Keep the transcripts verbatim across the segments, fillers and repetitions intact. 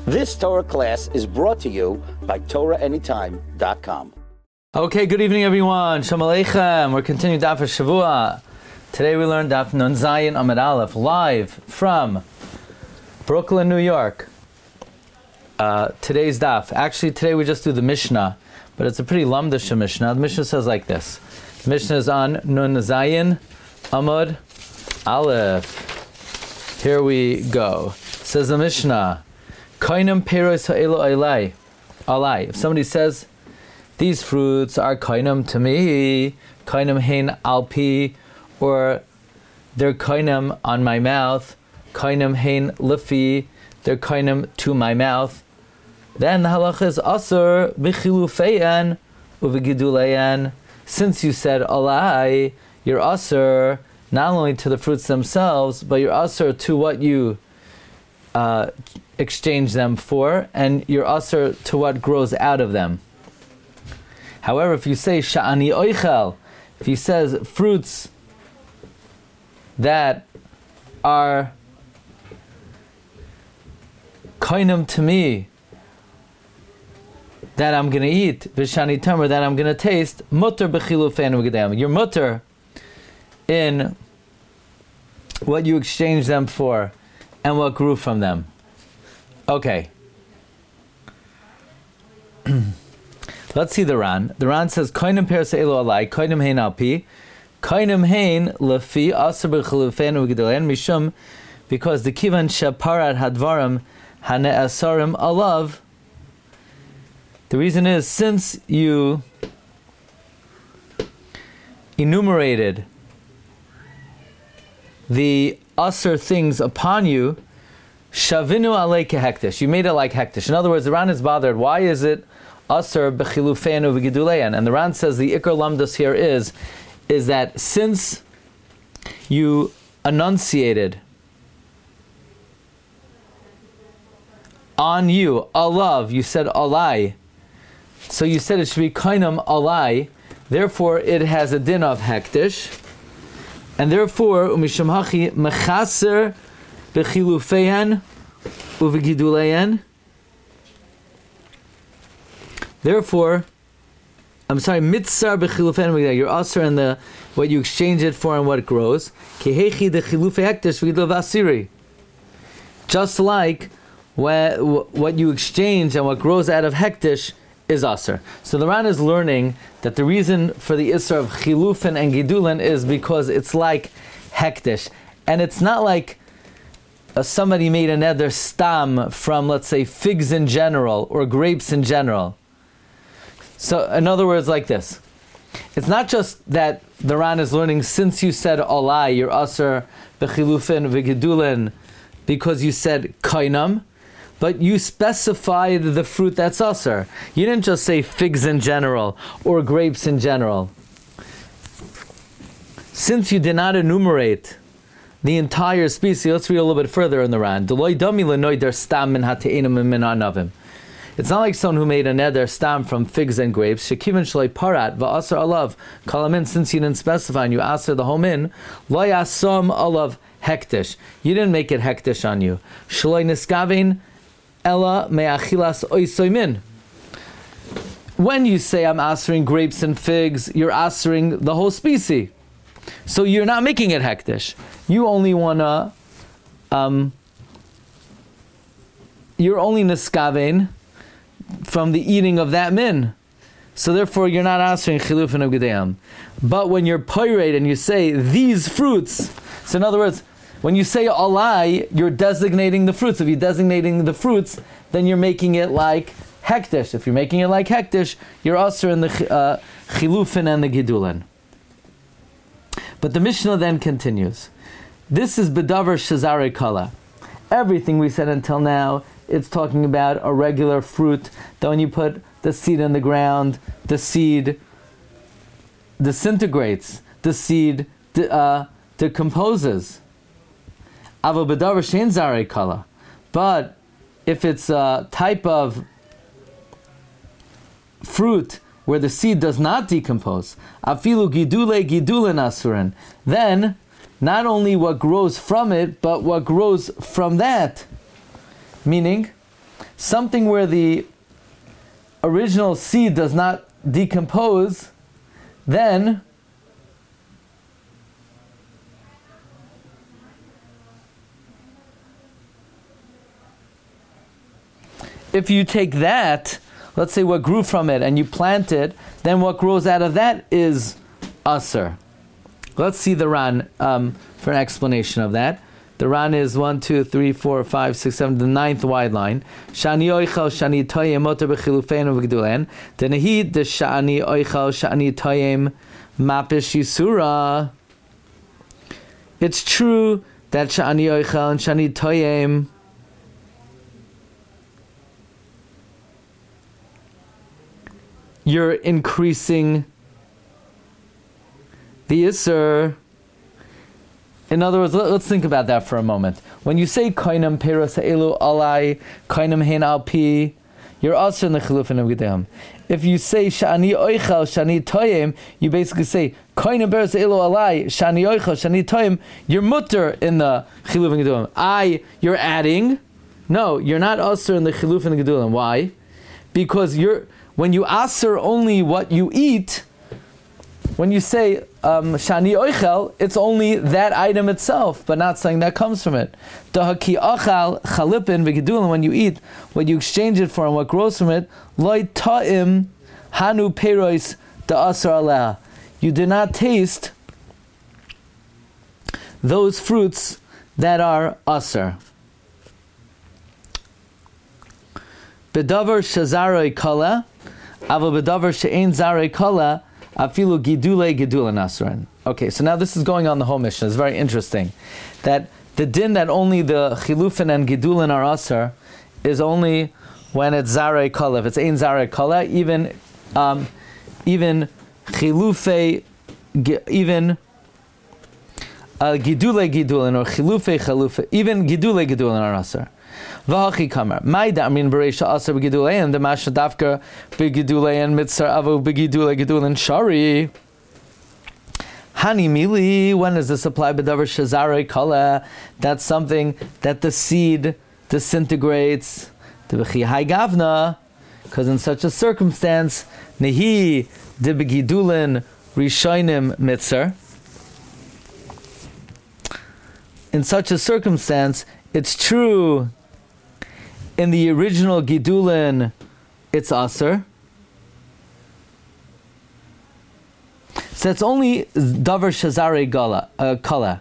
This Torah class is brought to you by Torah Anytime dot com. Okay, good evening everyone. Shalom Aleichem. We're continuing Daf Shavua. Today we learned Daf Nun Zayin Amud Aleph live from Brooklyn, New York. Uh, today's Daf. Actually, today we just do the Mishnah, but it's a pretty lamdish Mishnah. The Mishnah says like this. The Mishnah is on Nun Zayin Amud Aleph. Here we go. Says the Mishnah, Koinem Peros Ha'elo Alai. Alai. If somebody says, these fruits are koinem to me, koinem hein alpi, or they're koinem on my mouth, koinem hein lifi, they're koinem to my mouth, then the halacha is asur b'chilufeyan u'v'giduleyan. Since you said alai, you're asur not only to the fruits themselves, but you're asur to what you uh, exchange them for, and you're asur to what grows out of them. However, if you say sha'ani oichel, if he says fruits that are koinem to me, that I'm going to eat, v'shani tamer, that I'm going to taste, mutter b'chilufein u'gedem. You're mutter in what you exchange them for and what grew from them. Okay. Let's see the Ran. The Ran says, Koinem peros ha'elo alai, koinem hein alpi, koinem hein lefi, asur b'chilufein u'gedelen, mishum, because the kivan sheparat hadvarim hane'asarim alav. The reason is, since you enumerated the asur things upon you, shavinu alei kehektish, you made it like hektish. In other words, the Ran is bothered. Why is it asur b'chilufein u'v'giduleyan? And the Ran says the ikar lamdus here is, is that since you enunciated on you, alav, you said alai, so you said it should be koinem alai, therefore it has a din of hektish, and therefore umisham hachi mechaser b'chilufeyan u'v'giduleyan. Therefore, I'm sorry, mitzar b'chilufein, you're asur in the what you exchange it for and what grows. Kehechi de chilufei hektish v'gidul v'asiri. Just like what you exchange and what grows out of hektish is asur. So the Ran is learning that the reason for the isra of chilufin and gidulin is because it's like hektish, and it's not like uh, somebody made another stam from, let's say, figs in general or grapes in general. So, in other words, like this. It's not just that the Ran is learning, since you said alai, you're asur b'chilufin v'gidulin, because you said koinam, but you specified the fruit that's asur. You didn't just say figs in general, or grapes in general. Since you did not enumerate the entire species, let's read a little bit further in the Ran. It's not like someone who made a neder stam from figs and grapes. Shekivan shalei parat va'asar alav kalamin. Since you didn't specify and you asar the homin, lo yasam alav hektish. You didn't make it hektish on you. Shalei niskavein ella me'achilas oisoimin. When you say I'm asering grapes and figs, you're asering the whole species. So you're not making it hektish. You only wanna, um, you're only niskavein from the eating of that min. So therefore you're not answering chilufin of gedayam. But when you're pirate and you say these fruits, so in other words, when you say alai, you're designating the fruits. If you're designating the fruits, then you're making it like hektish. If you're making it like hektish, you're also in the uh, chilufin and the gidulin. But the Mishnah then continues. This is bedavar shazare kala. Everything we said until now, it's talking about a regular fruit that when you put the seed in the ground, the seed disintegrates, the seed uh, decomposes. Avo bedavar shein zarei kala. But if it's a type of fruit where the seed does not decompose, afilu gidule gidulin asurin, then not only what grows from it, but what grows from that. Meaning, something where the original seed does not decompose, then if you take that, let's say what grew from it, and you plant it, then what grows out of that is Asr. Let's see the Ran um, for an explanation of that. The Ran is one, two, three, four, five, six, seven, the ninth wide line. Shani oichal, shani toyem, motor b'chilufeinu v'gedulen. Denehid the shani oichal, shani toyem, mapish yisura. It's true that shani oichal and shani toyem you're increasing the Isser. In other words, let, let's think about that for a moment. When you say kainam peros ha'elu alai, kainam hein al pi, you're also in the chilufin of gedem. If you say shani oichal, shani toyem, you basically say kainam peros ha'elu alai, shani oichal, shani toyem, you're mutter in the chilufin gedem. I, you're adding. No, you're not also in the chilufin gedem. Why? Because you're when you aser only what you eat, when you say um, shani oichel, it's only that item itself, but not something that comes from it. Dahaki achal chalipin v'gedulim, when you eat, what you exchange it for and what grows from it, loy ta'im hanu perois da aser aleha. You do not taste those fruits that are aser. Bedavar shazaroi kala, aval bedavar she'ein zarei kala, afilu gidule gidule nasran. Okay, so now this is going on the whole mission. It's very interesting that the din that only the chilufin and gidulin are asar is only when it's zarei kala. If it's ein zarei kala, even um, even chilufe, even uh, gidule gidulin or chilufe chalufe, even gidule gidulin are asar. V'hachi kamar. My da'amin b'reisha asar b'gidulein, the masha dafka b'gidulein mitzar avu b'gidule gidulin shari. Hani mili, when is this applied b'davar shazare kala? That's something that the seed disintegrates. T'b'chi hai gavna, because in such a circumstance, nehi de b'gidulin rishonim mitzar. In such a circumstance, it's true in the original Gidulin, it's Aser. So it's only Davar Shazare Gala, uh, Kala.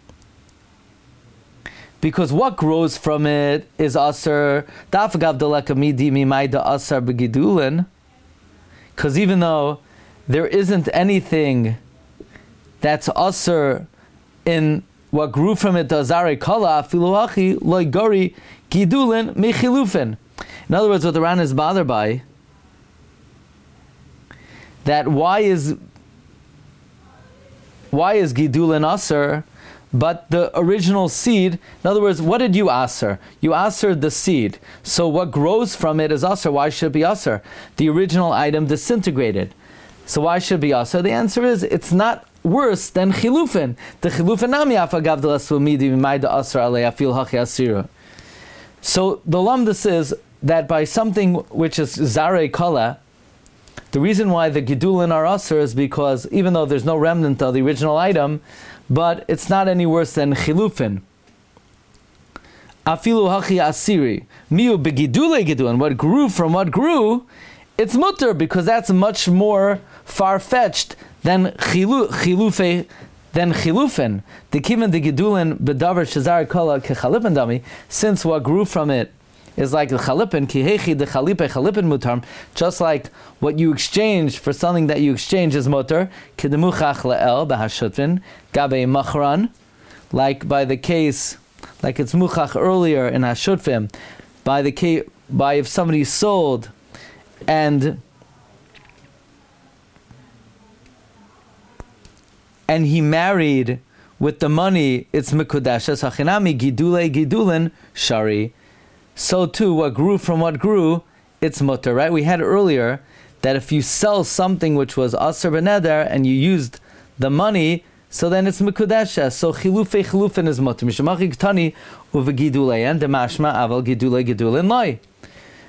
Because what grows from it is Aser. Dafagav Daleka Midi Mimaida Aser Begidulin. Because even though there isn't anything that's Aser in what grew from it, Dazare Kala, Filuachi, Loigori, Gidulin, Mechilufin. In other words, what the Ran is bothered by, that why is why is Gidulin Aser, but the original seed, in other words, what did you Aser? You Aser the seed. So what grows from it is Aser. Why should it be Aser? The original item disintegrated. So why should it be Aser? The answer is, it's not worse than Chilufin. The Chilufin nami afagav de lasumidi mimayda Aser alei afil hachi asira. So the lumdus is that by something which is Zarei Kala, the reason why the Gidulin are Aser is because even though there's no remnant of the original item, but it's not any worse than Chilufin. Afilu hachi asiri. Miu begidule gidulin. What grew from what grew, it's mutter, because that's much more far-fetched than chilu, chilufe, than chilufin. The kiven the gidulin bedavar shazar kala kechalipin dami. Since what grew from it is like the chalipin, kihechi the chalipe chalipin mutar. Just like what you exchange for something that you exchange is mutar. Kedemuchach leel bahashutvin gabe machran. Like by the case, like it's muchach earlier in hashutfim, by the case, by if somebody sold and and he married with the money, it's mikudashes hachinami gidule gidulin shari. So too, what grew from what grew, it's mutter, right? We had earlier that if you sell something which was aser beneder and you used the money, so then it's mikudashes. So chilufe chilufin is mutter. Mishamachi ktani uvegidulein demashma aval gidule gidulin loy.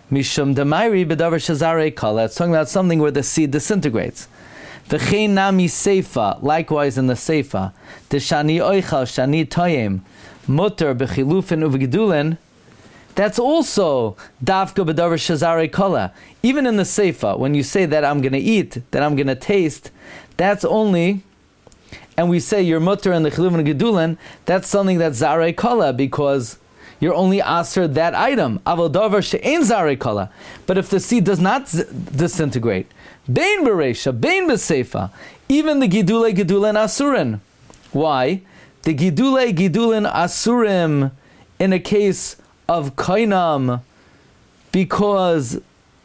Mishum Damairi B'davar Shazare Kala. It's talking about something where the seed disintegrates. V'chein nami seifa, likewise in the seifa, the shani oichal, shani toyem, mutter b'chilufin uv'gedulin, that's also davka b'davar shazare kala. Even in the seifa, when you say that I'm going to eat, that I'm going to taste, that's only, and we say you're mutter and the chilufin uv'gedulin, that's something that's zare kala, because you're only aser that item. Aval davar she'ein zare kala. But if the seed does not z- disintegrate, Bein Beresha, Bein Beseifa, even the Gidule Gidulin Asurin. Why? The Gidule Gidulin Asurim in a case of Kainam, because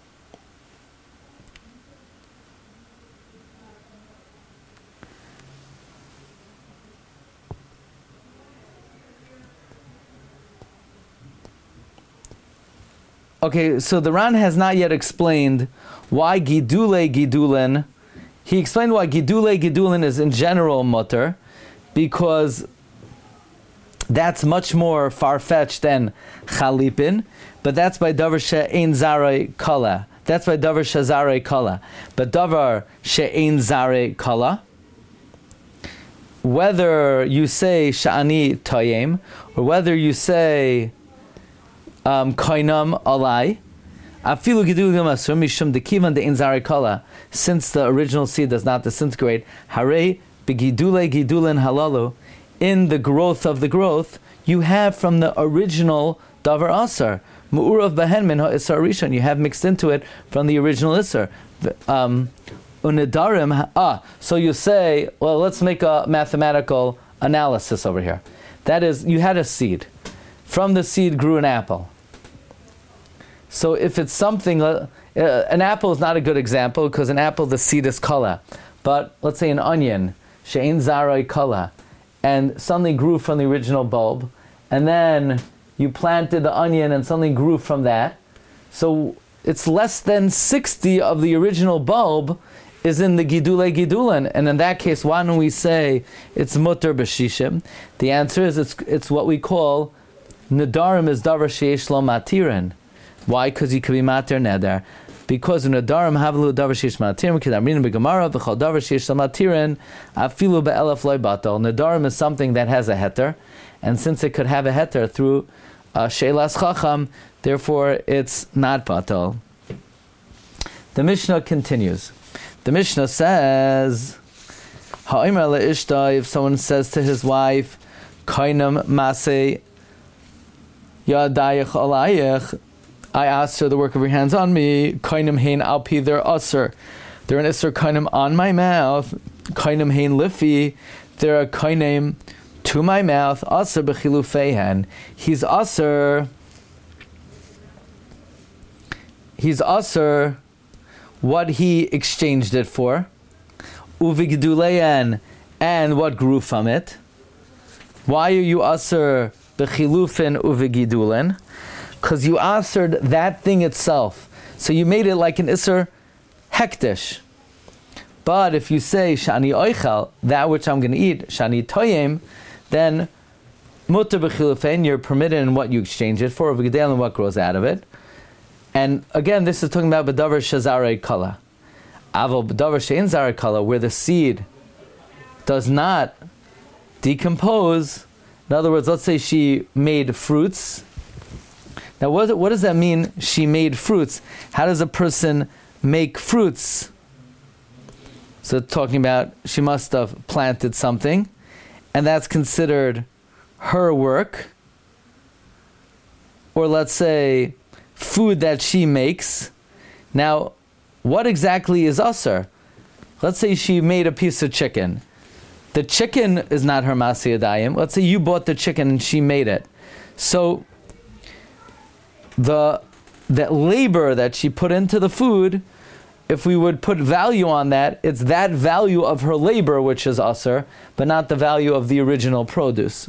okay, so the Ran has not yet explained why Gidule Gidulin. He explained why Gidule Gidulin is in general mutter, because that's much more far-fetched than Chalipin, but that's by Davar She'ein Zare Kala. That's by Davar Shazare Kala. But Davar She'ein Zare Kala, whether you say Sha'ani Toyem, or whether you say Um, Koinam alai, afilu gidulim asur mishum dekivan de'in zare kala. Since the original seed does not disintegrate, hare begidule gidulin halalu, in the growth of the growth, you have from the original davar asar mu'urav behen min ha'isar rishon. You have mixed into it from the original isar. Um, unidarim ah. So you say, well, let's make a mathematical analysis over here. That is, you had a seed. From the seed grew an apple. So if it's something, uh, uh, an apple is not a good example because an apple, the seed is kala. But let's say an onion, she'ein zarei kala, and something grew from the original bulb, and then you planted the onion and something grew from that. So it's less than sixty of the original bulb is in the gidule gidulin, and in that case, why don't we say it's mutter b'shishim? The answer is it's it's what we call Nadarim is davar sheish lo matirin. Why? Because you could be matir neder. Because in Nadarim havlu davar sheish matirin, kedamrin begamara v'chol davar sheish lo matirin afilu be'elef loy batal. Nadarim is something that has a heter, and since it could have a heter through uh, sheilas chacham, therefore it's not batal. The Mishnah continues. The Mishnah says, ha'imar le'ishta, if someone says to his wife, kainam maseh Yadayich alayich, I asked her the work of your hands on me. Kainim hein alpi, they're usser. They're an isser kainim on my mouth. Kainim hein lifi, they're a kainim to my mouth. Usser b'chilufeihen. He's usser. He's usser what he exchanged it for. Uvigduleyan, and what grew from it. Why are you usser b'chilufin uvigidulin? Because you answered that thing itself. So you made it like an isser hektish. But if you say shani oichel, that which I'm going to eat, shani toyem, then mutter b'chilufin, you're permitted in what you exchange it for, uvigidel, and what grows out of it. And again, this is talking about b'davar shazare kala. Aval b'davar she'ein zare kala, where the seed does not decompose. In other words, let's say she made fruits. Now, what, what does that mean, she made fruits? How does a person make fruits? So talking about, she must have planted something, and that's considered her work. Or let's say, food that she makes. Now, what exactly is usher? Let's say she made a piece of chicken. The chicken is not her masiyadayim. Let's say you bought the chicken and she made it. So the that labor that she put into the food, if we would put value on that, it's that value of her labor which is usher, but not the value of the original produce.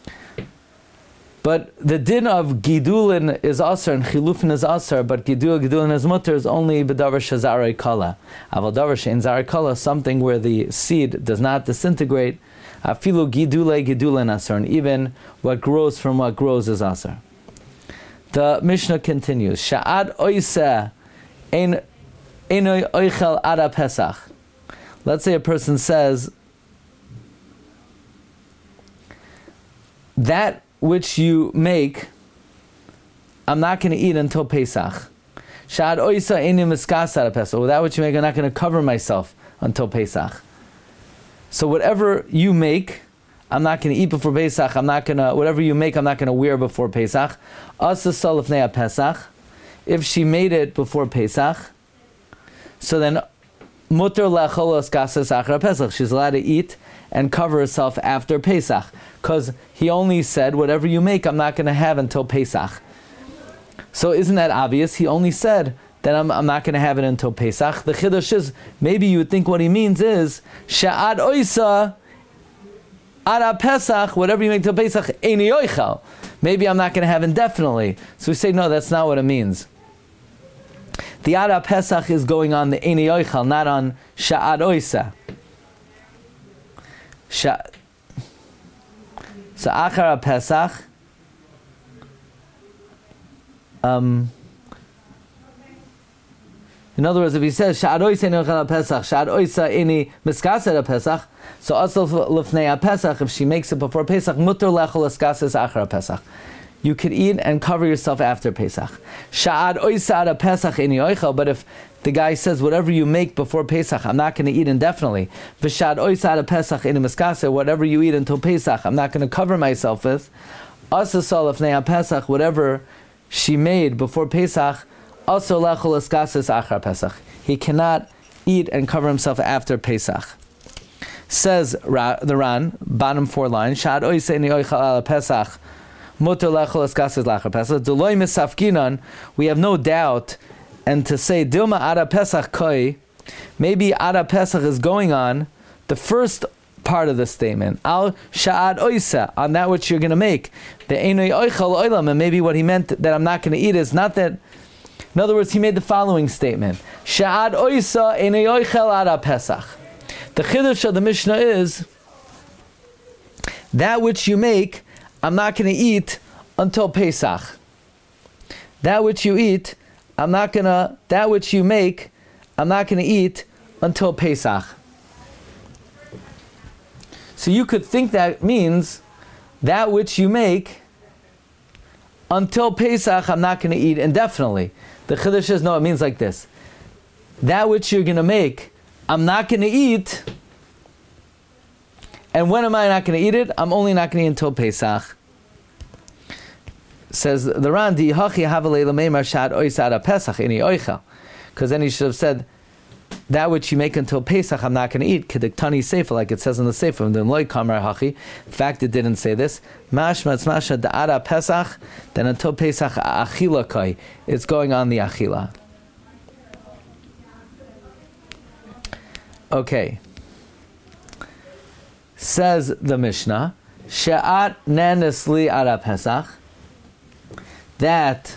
But the din of gidulin is asr and chilufin is asr, but gidul gidulin is mutter is only b'davar shazare kala. Aval davar she'ein zare kala, something where the seed does not disintegrate. Afilu gidule gidulin asr, and even what grows from what grows is asr. The Mishnah continues. Sha'ad oiseh ein einoi oichel ada Pesach. Let's say a person says, that which you make, I'm not going to eat until Pesach. Sha'ad oisa eini miskas ada Pesach. Or that which you make, I'm not going to cover myself until Pesach. So whatever you make, I'm not going to eat before Pesach. I'm not going to, whatever you make, I'm not going to wear before Pesach. Asa salifnei Pesach. If she made it before Pesach, so then mutter lacholos kasas achra Pesach. She's allowed to eat and cover herself after Pesach, because he only said whatever you make, I'm not going to have until Pesach. So isn't that obvious? He only said that I'm, I'm not going to have it until Pesach. The chiddush is, maybe you would think what he means is sha'ad oisa ada Pesach, whatever you make till Pesach, eini oichal. Maybe I'm not going to have indefinitely. So we say, no, that's not what it means. The ada Pesach is going on the eini oichal, not on sha'ad oisa. Sha- so achar Pesach, um, in other words, if he says sha'ad oisa eini oichal Pesach, sha'ad oisa eini miskaser Pesach, so also lefnei Pesach, if she makes it before Pesach, mutter lechol eskases achar Pesach. You could eat and cover yourself after Pesach. Sha'ad oisa ada Pesach eini oichal, but if the guy says whatever you make before Pesach, I'm not going to eat indefinitely. V'sha'ad oisa ada Pesach eini miskaser, whatever you eat until Pesach, I'm not going to cover myself with. Asa sal lefnei Pesach, whatever she made before Pesach, also lechol eskases achar Pesach. He cannot eat and cover himself after Pesach. Says Ra, the Ran, bottom four lines, Sha'ad oisa eini oichal ala Pesach, mutter lechol eskases lachar Pesach. D'loi misafkinan, we have no doubt, and to say Dilma Ada Pesach Koi, maybe Ada Pesach is going on the first part of the statement. Al Sha'ad Oisa, on that which you're going to make. The Einoi Oichal Oilam, and maybe what he meant that I'm not going to eat is not that. In other words, he made the following statement: Sha'ad Oisa Einoi Oichal Ada Pesach. The chiddush of the Mishnah is that which you make, I'm not going to eat until Pesach. That which you eat, I'm not gonna, that which you make, I'm not gonna eat until Pesach. So you could think that means that which you make, until Pesach, I'm not gonna eat indefinitely. The chiddush says, no, it means like this. That which you're gonna make, I'm not gonna eat, and when am I not gonna eat it? I'm only not gonna eat until Pesach. Says the Ran, di hachi havalei l'meimar shad oisada Pesach ini oichel, because then he should have said that which you make until Pesach I'm not going to eat. Kediktani seifa, like it says in the seifa. Then loy kamar hachi. In fact, it didn't say this. Mashma tzmasha da'ada Pesach. Then until Pesach achila kai, it's going on the achila. Okay. Says the Mishnah, she'at nenes li ada Pesach. That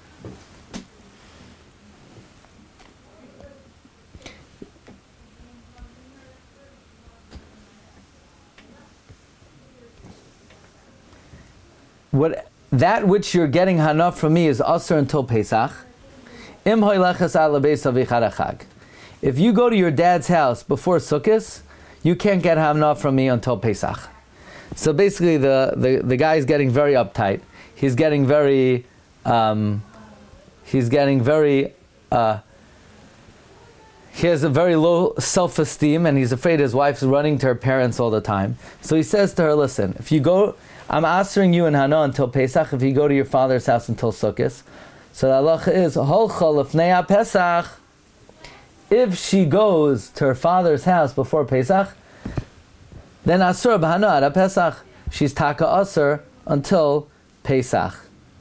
what that which you're getting hana from me is asur until Pesach. Im hoylechas ala beis avichad achag. If you go to your dad's house before Sukkot, you can't get hana from me until Pesach. So basically, the the the guy is getting very uptight. He's getting very, um, he's getting very, uh, he has a very low self-esteem, and he's afraid his wife's running to her parents all the time. So he says to her, listen, if you go, I'm answering you in Hana until Pesach, if you go to your father's house until Sukkot. So the halacha is, holcha lefnei Pesach, if she goes to her father's house before Pesach, then asur b'hana ada Pesach, she's taka asur until Pesach.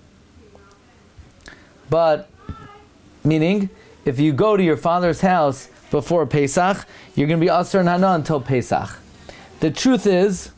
But, meaning, if you go to your father's house before Pesach, you're going to be asur and hana until Pesach. The truth is,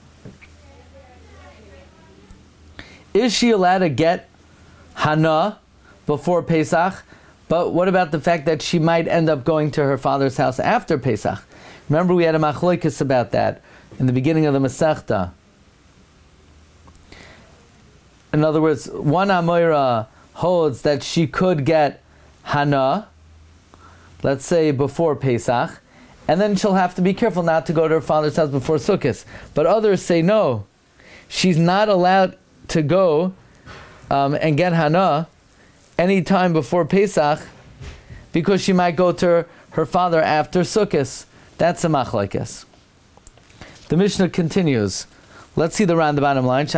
is she allowed to get hana before Pesach? But what about the fact that she might end up going to her father's house after Pesach? Remember, we had a machloikis about that in the beginning of the Masechta. in other words, one Amoira holds that she could get Hana, let's say before Pesach, and then she'll have to be careful not to go to her father's house before Sukkot. But others say no, she's not allowed to go um, and get Hana any time before Pesach because she might go to her, her father after Sukkot. That's a machlokes. The Mishnah continues. Let's see the round the bottom line.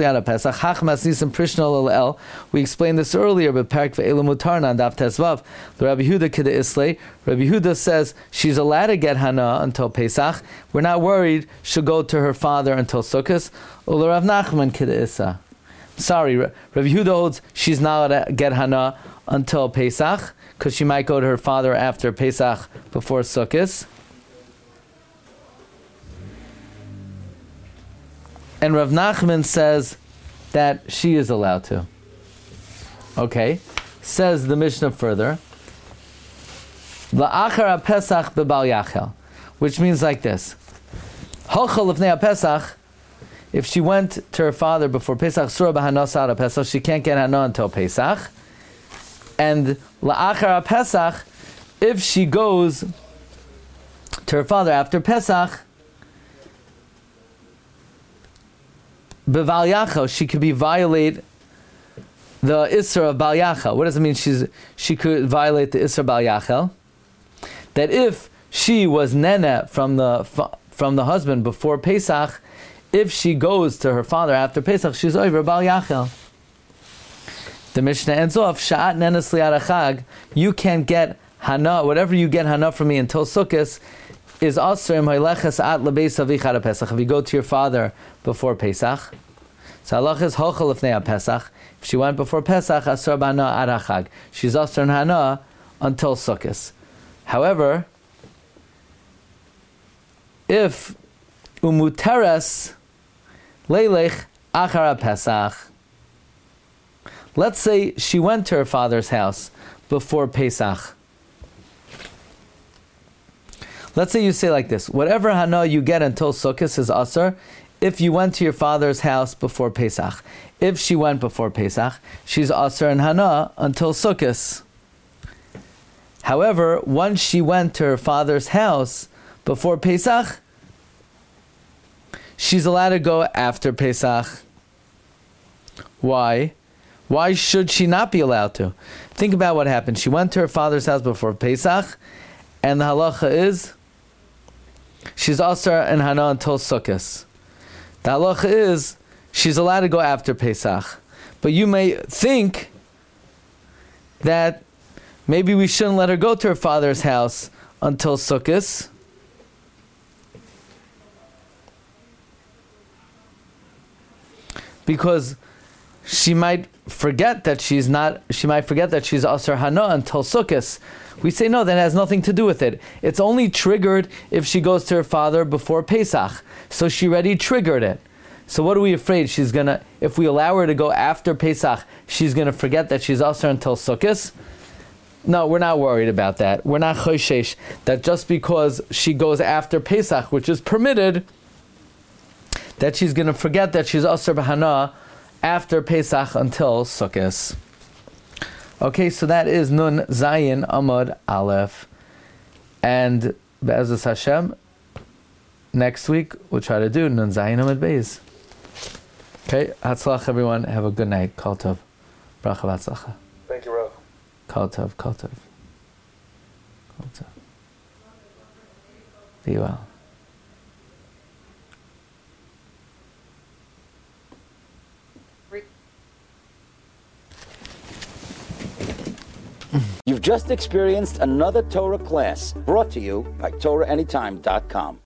We explained this earlier, but Parak ve'elu mutarna Daf Tesvav. The Rabbi Yehuda kida islay. Rabbi Yehuda says she's allowed to get Hana until Pesach. We're not worried she'll go to her father until Sukkot. Ula Rav Nachman kida isa. Sorry, Rabbi Yehuda holds she's not allowed to get Hana until Pesach because she might go to her father after Pesach before Sukkot. And Rav Nachman says that she is allowed to. Okay, says the Mishnah further. La'achar Pesach bebal yachel, which means like this: Hochel lefnei Pesach. If she went to her father before Pesach, surah b'hanosah Pesach, she can't get hana until Pesach. And la'achar Pesach, if she goes to her father after Pesach, Beval Yachel, she could be violate the Isra of Bal Yachel. What does it mean? She's she could violate the Isra of Bal Yachel. That if she was nene from the from the husband before Pesach, if she goes to her father after Pesach, she's over Bal Yachel. The Mishnah ends off Sha'at nenes li'arachag. You can't get hana, whatever you get hana from me until Sukkot is asr im ha'leches at lebeis avicha Pesach. If you go to your father before Pesach, so halach is hochel lefnei Pesach. If she went before Pesach, asr b'hana ad hachag. She's asr in hana until Sukkot. However, if umuteres leilech achar Pesach, let's say she went to her father's house before Pesach. Let's say you say like this: whatever hana you get until Sukkot is asr. If you went to your father's house before Pesach, if she went before Pesach, she's asr and hana until Sukkot. However, once she went to her father's house before Pesach, she's allowed to go after Pesach. Why? Why should she not be allowed to? Think about what happened. She went to her father's house before Pesach, and the halacha is she's asr and hana until Sukkot. The halacha is she's allowed to go after Pesach. But you may think that maybe we shouldn't let her go to her father's house until Sukkot. Because she might forget that she's not, she might forget that she's asr hana until Sukkot. We say no, that has nothing to do with it. It's only triggered if she goes to her father before Pesach. So she already triggered it. So what are we afraid? She's gonna, if we allow her to go after Pesach, she's gonna forget that she's asr until Sukkot? No, we're not worried about that. We're not choshesh that just because she goes after Pesach, which is permitted, that she's gonna forget that she's asr b'hana after Pesach until Sukkot. Okay, so that is Nun Zayin Amud Aleph. And Be'ezus Hashem, next week we'll try to do Nun Zayin Amud Beis. Okay, Hatzlach everyone, have a good night. Kol Tov. Bracha v'Hatzlacha. Thank you, Rav. Kol Tov, Kol Tov. Kol Tov. Be well. You've just experienced another Torah class brought to you by Torah Anytime dot com.